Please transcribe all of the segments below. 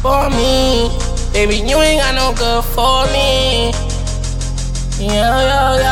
for me. Baby, you ain't got no good for me. Yo.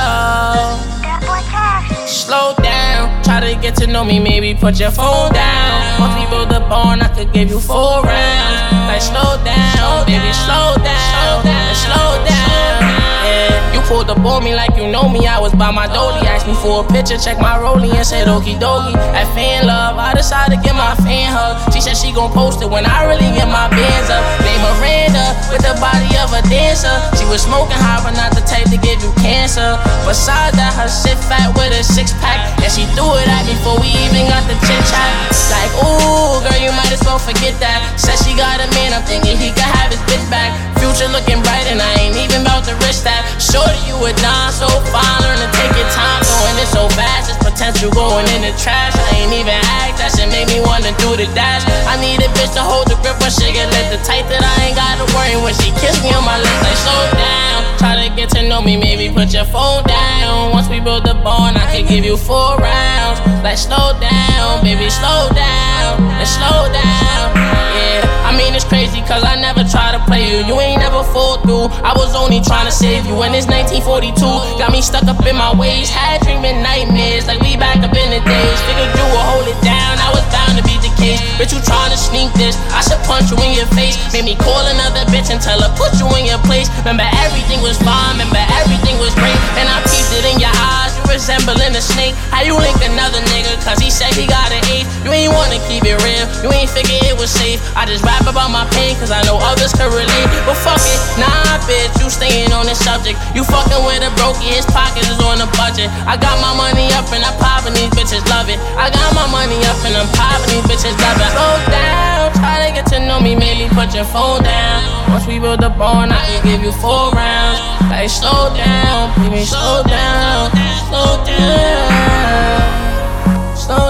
Slow down, try to get to know me, maybe put your phone down. Once we build a bond, I could give you 4 rounds. Like slow down, baby, slow down, and slow down. Yeah, you pulled up on me like you know me. I was by my dolly, asked me for a picture, check my rollie and said okie dokie. At fan love, I decided to get my fan hug. She said she gon' post it when I really get my bands up. Named Miranda with the body of a dancer. She was smoking high, but not the type to give you cancer. Besides that, her shit fat with a 6-pack, and she threw it at me before we even got the chit chat. Like, ooh, girl, you might as well forget that. Said she got a man, I'm thinking he could have his bitch back. Future looking bright, and I ain't even about to risk that. Shorty, you a dime, so fine, learn to take your time. Going in so fast, it's potential going in the trash. I ain't even act, that shit made me wanna do the dash. I need a bitch to hold the grip when she get lit, the tight that I ain't gotta worry when she kiss me on my lips. Like, slow down, try to get to know me, maybe put your phone down. Once we build the bond, I could give you 4 rounds. Like, slow down, baby, slow down, and slow down. Yeah, I mean it's crazy cause I never try to play you. You ain't never fall through, I was only trying to save you. And it's 1942, got me stuck up in my ways. Had dreaming nightmares like we back up in the days. Figured you would hold it down, I was bound to be the case. Bitch, you trying to sneak this, I should punch you in your face. Made me call another bitch and tell her put you in your place. Remember everything was fine, remember everything was great. And I peeped it in your eyes, you resembling a snake. How you link another nigga cause he said he got an 8? You ain't wanna keep it real, you ain't figure it was safe. I just rap about my pain cause I know others could relate. But fuck it, nah bitch, you staying on this subject. You fucking with a brokey, his pockets is on a budget. I got my money up and I'm popping, these bitches love it. I got my money up and I'm popping, these bitches love it. Slow down, try to get to know me, maybe put your phone down. Once we build a bond, I can give you 4 rounds. Like slow down, baby, slow down, slow down, slow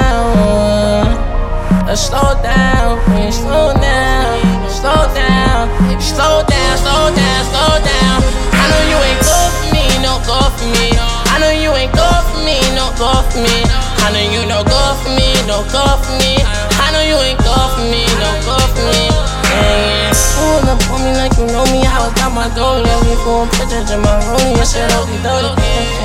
down. Slow down, baby, slow down, slow down, slow down, slow down, slow down. I know you ain't good for me, no good for me. I know you ain't good for me, no good for me. I know you no good for me, no good for me. I know you ain't good for me, no good for me. Yeah. Pull up on me like you know me. I was got my door, let me for pictures in my room. I said, okie dokie.